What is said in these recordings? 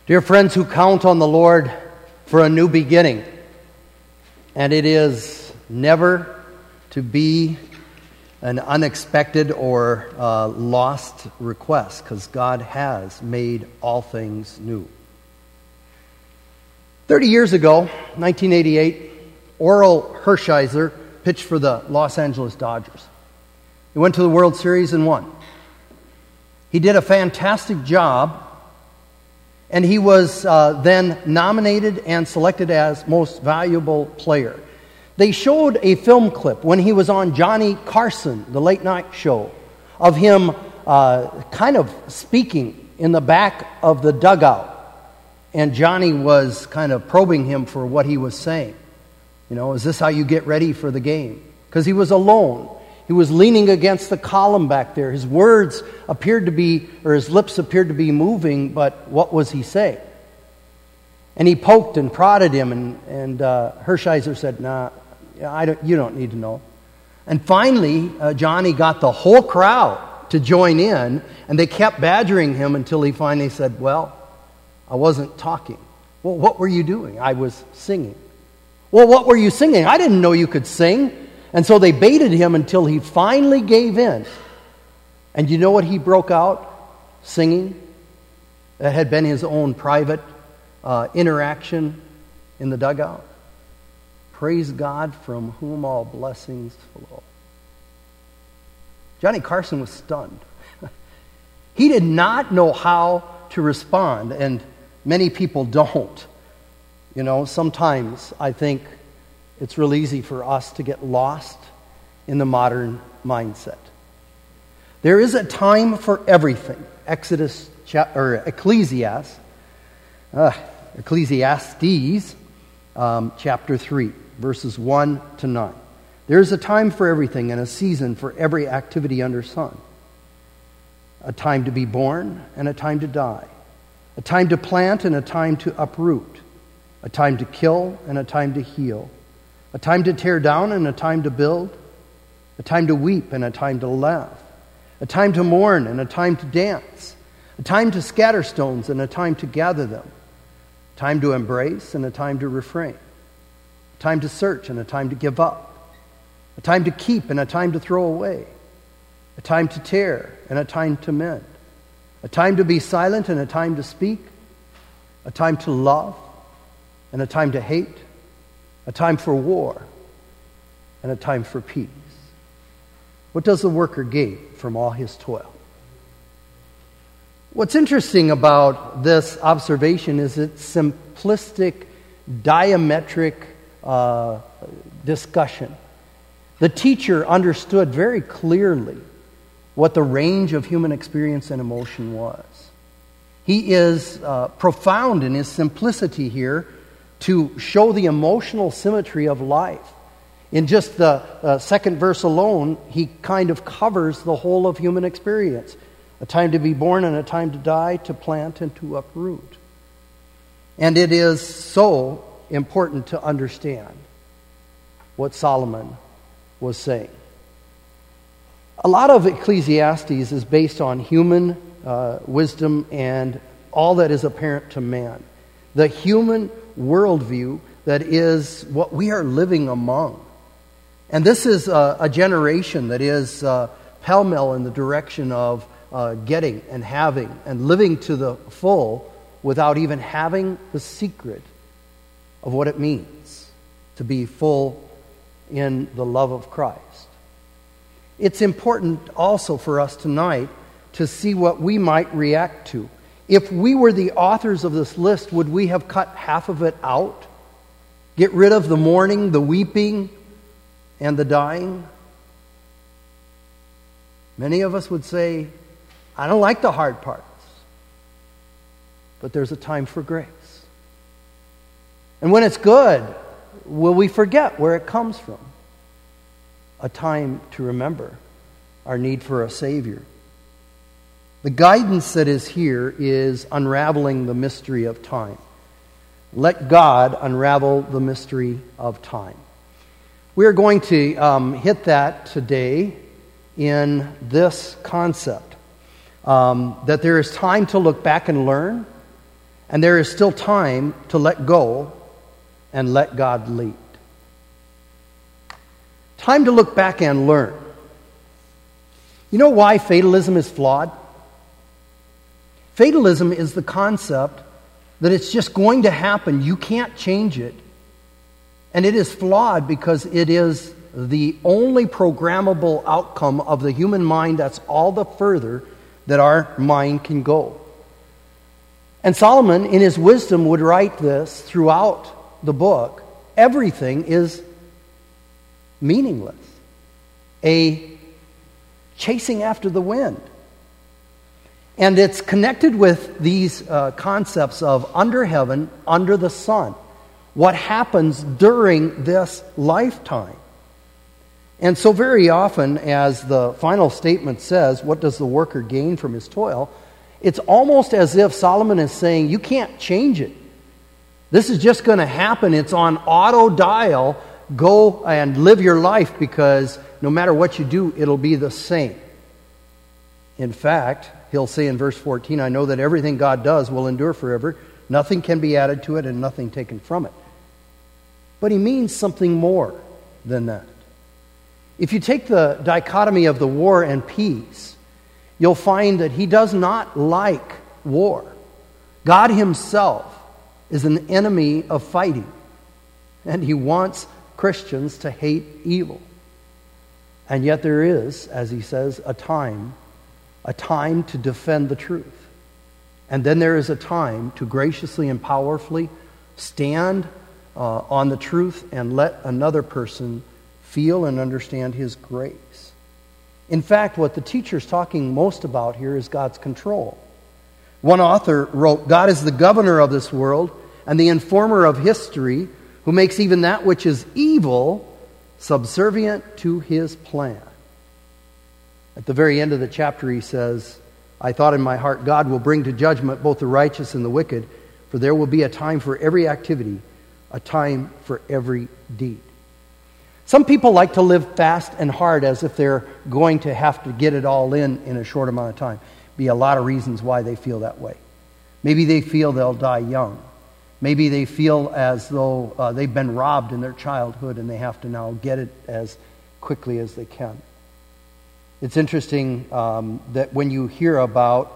Dear friends who count on the Lord for a new beginning, and it is never to be an unexpected or lost request, because God has made all things new. 30 years ago, 1988, Orel Hershiser pitched for the Los Angeles Dodgers. He went to the World Series and won. He did a fantastic job, and he was then nominated and selected as Most Valuable Player. They showed a film clip when he was on Johnny Carson, the late night show, of him kind of speaking in the back of the dugout. And Johnny was kind of probing him for what he was saying. You know, is this how you get ready for the game? Because he was alone. He was leaning against the column back there. His words appeared to be, or his lips appeared to be moving, but what was he saying? And he poked and prodded him, and Hershiser said, "Nah, you don't need to know." And finally, Johnny got the whole crowd to join in, and they kept badgering him until he finally said, "Well, I wasn't talking." "Well, what were you doing?" "I was singing." "Well, what were you singing?" "I didn't know you could sing." And so they baited him until he finally gave in. And you know what he broke out singing? That had been his own private interaction in the dugout. "Praise God from whom all blessings flow." Johnny Carson was stunned. He did not know how to respond, and many people don't. You know, sometimes I think it's real easy for us to get lost in the modern mindset. There is a time for everything. Ecclesiastes chapter 3, verses 1 to 9. There is a time for everything and a season for every activity under sun. A time to be born and a time to die. A time to plant and a time to uproot. A time to kill and a time to heal. A time to tear down and a time to build. A time to weep and a time to laugh. A time to mourn and a time to dance. A time to scatter stones and a time to gather them. A time to embrace and a time to refrain. A time to search and a time to give up. A time to keep and a time to throw away. A time to tear and a time to mend. A time to be silent and a time to speak. A time to love and a time to hate. A time for war and a time for peace. What does the worker gain from all his toil? What's interesting about this observation is its simplistic, diametric discussion. The teacher understood very clearly what the range of human experience and emotion was. He is profound in his simplicity here to show the emotional symmetry of life. In just the second verse alone, he kind of covers the whole of human experience. A time to be born and a time to die, to plant and to uproot. And it is so important to understand what Solomon was saying. A lot of Ecclesiastes is based on human wisdom and all that is apparent to man. The human worldview that is what we are living among. And this is a generation that is pell-mell in the direction of getting and having and living to the full without even having the secret of what it means to be full in the love of Christ. It's important also for us tonight to see what we might react to. If we were the authors of this list, would we have cut half of it out? Get rid of the mourning, the weeping, and the dying? Many of us would say, I don't like the hard parts. But there's a time for grace. And when it's good, will we forget where it comes from? A time to remember our need for a Savior. The guidance that is here is unraveling the mystery of time. Let God unravel the mystery of time. We are going to hit that today in this concept, that there is time to look back and learn, And there is still time to let go and let God lead. Time to look back and learn. You know why fatalism is flawed? Fatalism is the concept that it's just going to happen. You can't change it. And it is flawed because it is the only programmable outcome of the human mind that's all the further that our mind can go. And Solomon, in his wisdom, would write this throughout the book. Everything is meaningless. A chasing after the wind. And it's connected with these concepts of under heaven, under the sun. What happens during this lifetime. And so very often, as the final statement says, what does the worker gain from his toil? It's almost as if Solomon is saying, you can't change it. This is just going to happen. It's on auto dial. Go and live your life because no matter what you do, it'll be the same. In fact, he'll say in verse 14, I know that everything God does will endure forever. Nothing can be added to it and nothing taken from it. But he means something more than that. If you take the dichotomy of the war and peace, you'll find that he does not like war. God himself is an enemy of fighting. And he wants Christians to hate evil. And yet there is, as he says, a time to defend the truth. And then there is a time to graciously and powerfully stand on the truth and let another person feel and understand his grace. In fact, what the teacher's talking most about here is God's control. One author wrote, God is the governor of this world and the informer of history, who makes even that which is evil subservient to his plan. At the very end of the chapter he says, I thought in my heart, God will bring to judgment both the righteous and the wicked, for there will be a time for every activity, a time for every deed. Some people like to live fast and hard as if they're going to have to get it all in a short amount of time. Be a lot of reasons why they feel that way. Maybe they feel they'll die young. Maybe they feel as though they've been robbed in their childhood and they have to now get it as quickly as they can. It's interesting that when you hear about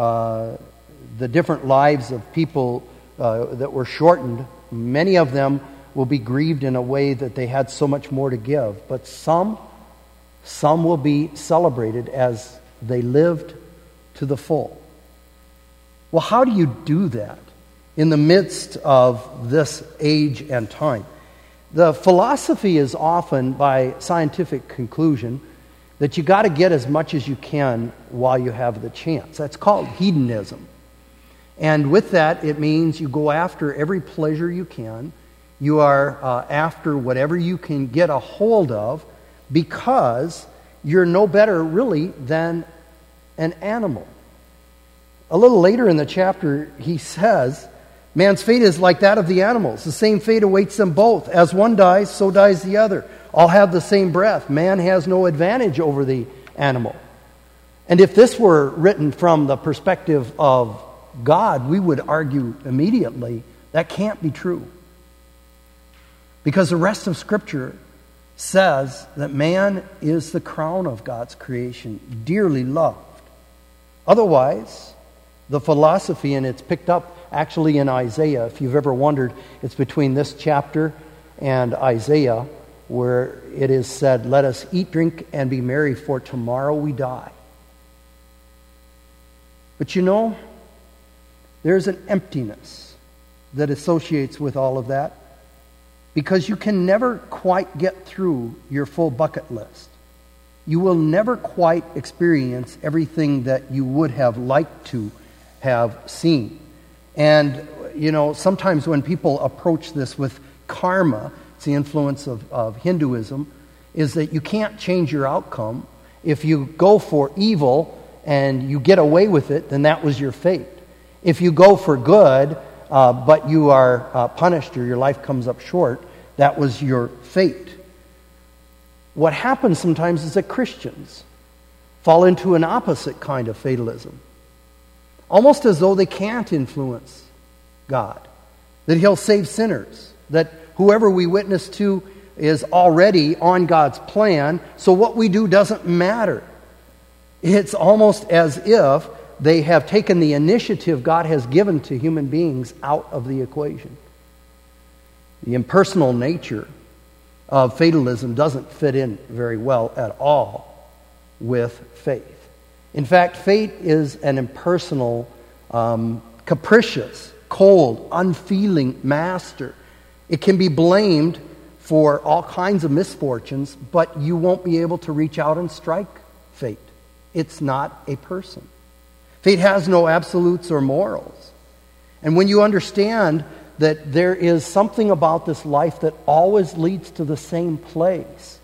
the different lives of people that were shortened, many of them will be grieved in a way that they had so much more to give. But some will be celebrated as they lived to the full. Well, how do you do that in the midst of this age and time? The philosophy is often, by scientific conclusion, that you got to get as much as you can while you have the chance. That's called hedonism. And with that, it means you go after every pleasure you can. You are after whatever you can get a hold of, because you're no better, really, than an animal. A little later in the chapter, he says, man's fate is like that of the animals. The same fate awaits them both. As one dies, so dies the other. All have the same breath. Man has no advantage over the animal. And if this were written from the perspective of God, we would argue immediately that can't be true. Because the rest of Scripture says that man is the crown of God's creation, dearly loved. Otherwise, the philosophy, and it's picked up actually in Isaiah, if you've ever wondered, it's between this chapter and Isaiah, where it is said, let us eat, drink, and be merry, for tomorrow we die. But you know, there's an emptiness that associates with all of that, because you can never quite get through your full bucket list. You will never quite experience everything that you would have liked to have seen. And, you know, sometimes when people approach this with karma, it's the influence of Hinduism, is that you can't change your outcome. If you go for evil and you get away with it, then that was your fate. If you go for good, but you are punished or your life comes up short, that was your fate. What happens sometimes is that Christians fall into an opposite kind of fatalism, almost as though they can't influence God, that He'll save sinners, that whoever we witness to is already on God's plan, so what we do doesn't matter. It's almost as if they have taken the initiative God has given to human beings out of the equation. The impersonal nature of fatalism doesn't fit in very well at all with faith. In fact, fate is an impersonal, capricious, cold, unfeeling master. It can be blamed for all kinds of misfortunes, but you won't be able to reach out and strike fate. It's not a person. Fate has no absolutes or morals. And when you understand that there is something about this life that always leads to the same place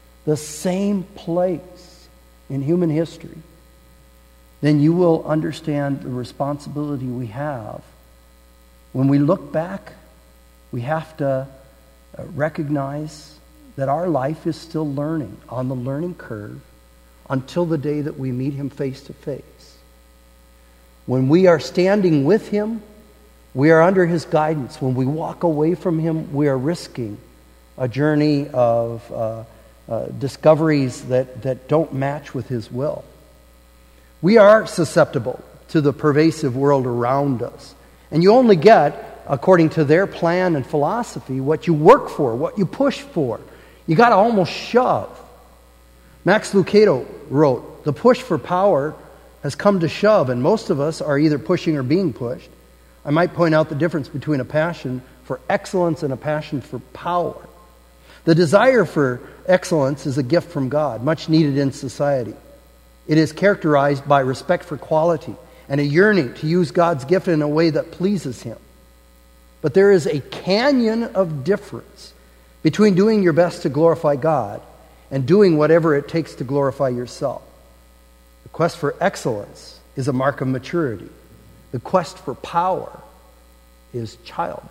in human history, then you will understand the responsibility we have. When we look back, we have to recognize that our life is still learning, on the learning curve, until the day that we meet Him face to face. When we are standing with Him, we are under His guidance. When we walk away from Him, we are risking a journey of discoveries that don't match with His will. We are susceptible to the pervasive world around us. And you only get, according to their plan and philosophy, what you work for, what you push for. You got to almost shove. Max Lucado wrote, "The push for power has come to shove, and most of us are either pushing or being pushed." I might point out the difference between a passion for excellence and a passion for power. The desire for excellence is a gift from God, much needed in society. It is characterized by respect for quality and a yearning to use God's gift in a way that pleases Him. But there is a canyon of difference between doing your best to glorify God and doing whatever it takes to glorify yourself. The quest for excellence is a mark of maturity. The quest for power is childish.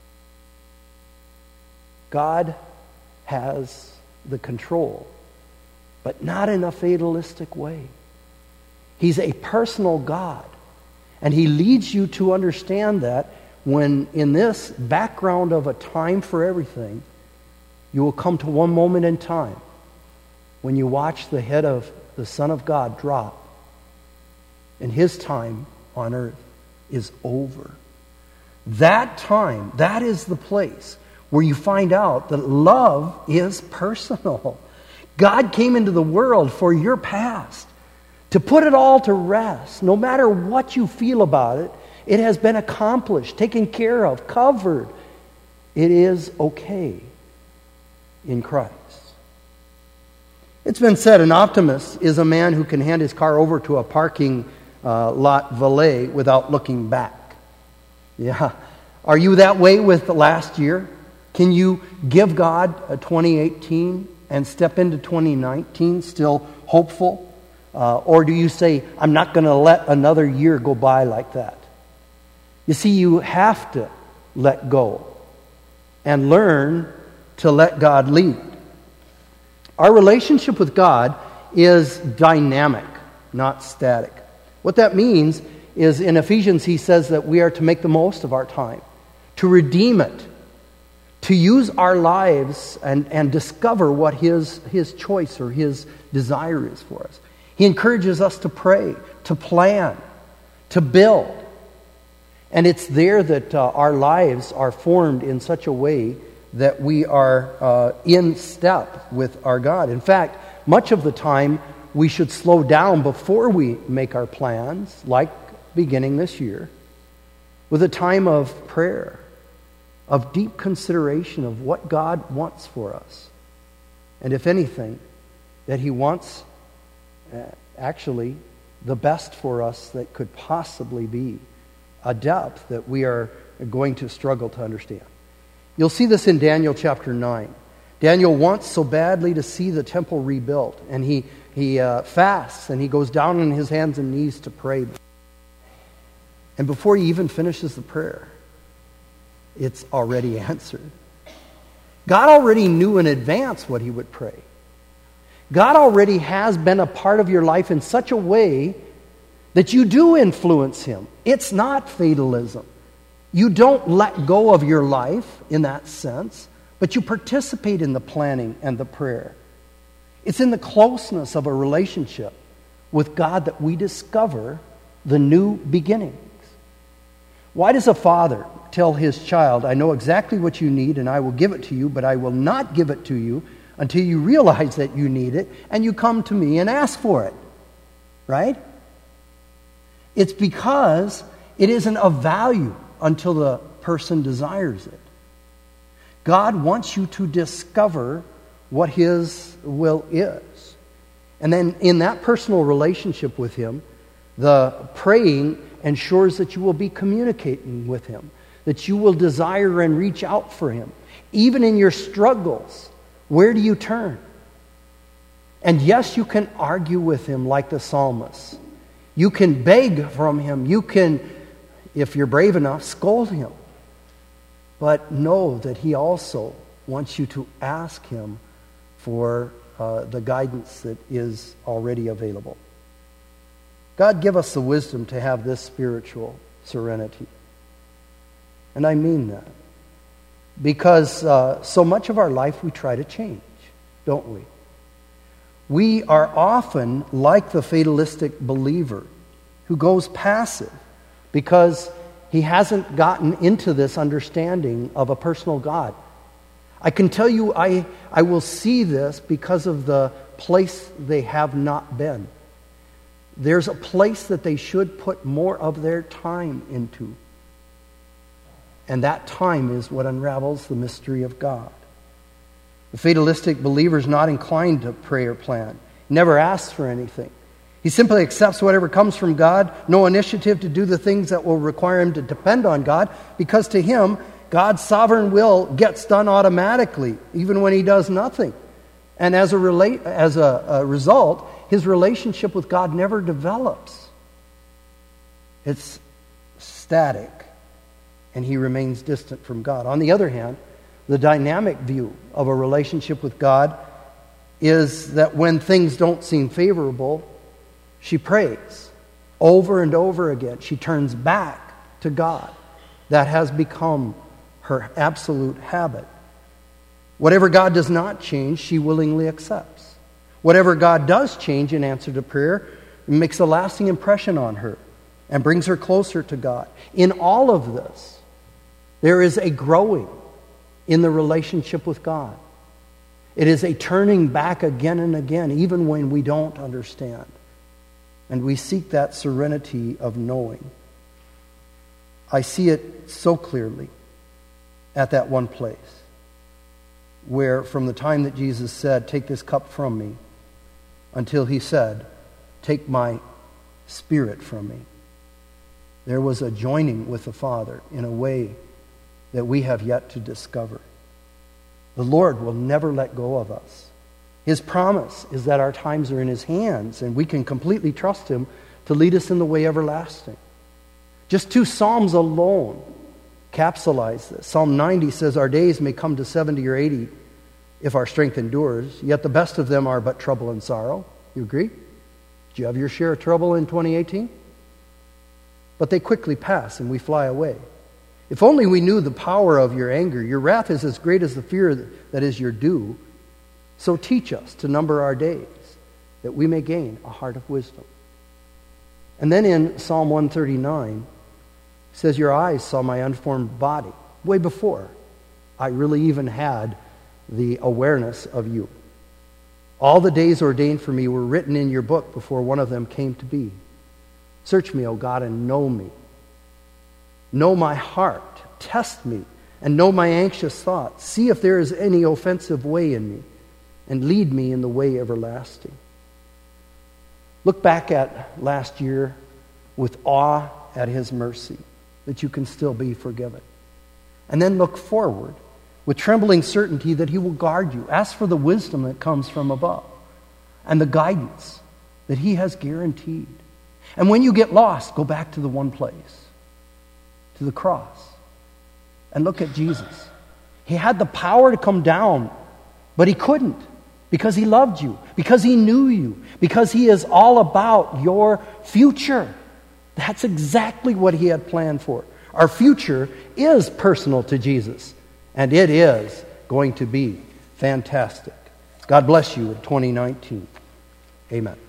God has the control, but not in a fatalistic way. He's a personal God, and He leads you to understand that when in this background of a time for everything, you will come to one moment in time when you watch the head of the Son of God drop, and His time on earth is over. That time, that is the place where you find out that love is personal. God came into the world for your past, to put it all to rest. No matter what you feel about it, it has been accomplished, taken care of, covered. It is okay in Christ. It's been said an optimist is a man who can hand his car over to a parking lot valet without looking back. Yeah. Are you that way with the last year? Can you give God a 2018 and step into 2019 still hopeful? Or do you say, I'm not going to let another year go by like that? You see, you have to let go and learn to let God lead. Our relationship with God is dynamic, not static. What that means is in Ephesians he says that we are to make the most of our time, to redeem it, to use our lives and discover what His choice or His desire is for us. He encourages us to pray, to plan, to build. And it's there that our lives are formed in such a way that we are in step with our God. In fact, much of the time we should slow down before we make our plans, like beginning this year, with a time of prayer, of deep consideration of what God wants for us. And if anything, that He wants actually the best for us that could possibly be, a depth that we are going to struggle to understand. You'll see this in Daniel chapter 9. Daniel wants so badly to see the temple rebuilt, and he fasts, and he goes down on his hands and knees to pray. And before he even finishes the prayer, it's already answered. God already knew in advance what he would pray. God already has been a part of your life in such a way that you do influence Him. It's not fatalism. You don't let go of your life in that sense, but you participate in the planning and the prayer. It's in the closeness of a relationship with God that we discover the new beginnings. Why does a father tell his child, I know exactly what you need and I will give it to you, but I will not give it to you until you realize that you need it and you come to me and ask for it? Right? It's because it isn't of value until the person desires it. God wants you to discover what His will is. And then in that personal relationship with Him, the praying ensures that you will be communicating with Him, that you will desire and reach out for Him. Even in your struggles, where do you turn? And yes, you can argue with Him like the psalmist. You can beg from Him. You can, if you're brave enough, scold Him. But know that He also wants you to ask Him for the guidance that is already available. God, give us the wisdom to have this spiritual serenity. And I mean that. Because so much of our life we try to change, don't we? We are often like the fatalistic believer who goes passive because he hasn't gotten into this understanding of a personal God. I can tell you I will see this because of the place they have not been. There's a place that they should put more of their time into. And that time is what unravels the mystery of God. The fatalistic believer is not inclined to pray or plan. He never asks for anything. He simply accepts whatever comes from God, no initiative to do the things that will require him to depend on God, because to him, God's sovereign will gets done automatically, even when he does nothing. And as a result, his relationship with God never develops. It's static, and he remains distant from God. On the other hand, the dynamic view of a relationship with God is that when things don't seem favorable, she prays over and over again. She turns back to God. That has become her absolute habit. Whatever God does not change, she willingly accepts. Whatever God does change in answer to prayer, makes a lasting impression on her and brings her closer to God. In all of this, there is a growing in the relationship with God. It is a turning back again and again, even when we don't understand. And we seek that serenity of knowing. I see it so clearly at that one place where from the time that Jesus said, "Take this cup from me," until he said, "Take my spirit from me," there was a joining with the Father in a way that we have yet to discover. The Lord will never let go of us. His promise is that our times are in His hands and we can completely trust Him to lead us in the way everlasting. Just 2 Psalms alone capsulize this. Psalm 90 says, "Our days may come to 70 or 80 if our strength endures, yet the best of them are but trouble and sorrow." You agree? Did you have your share of trouble in 2018? But they quickly pass and we fly away. If only we knew the power of your anger. Your wrath is as great as the fear that is your due. So teach us to number our days, that we may gain a heart of wisdom. And then in Psalm 139, it says, "Your eyes saw my unformed body," way before I really even had the awareness of you. "All the days ordained for me were written in your book before one of them came to be. Search me, O God, and know me. Know my heart, test me, and know my anxious thoughts. See if there is any offensive way in me, and lead me in the way everlasting." Look back at last year with awe at His mercy, that you can still be forgiven. And then look forward with trembling certainty that He will guard you. Ask for the wisdom that comes from above and the guidance that He has guaranteed. And when you get lost, go back to the one place, to the cross, and look at Jesus. He had the power to come down, but He couldn't, because He loved you, because He knew you, because He is all about your future. That's exactly what He had planned for. Our future is personal to Jesus, and it is going to be fantastic. God bless you in 2019. Amen.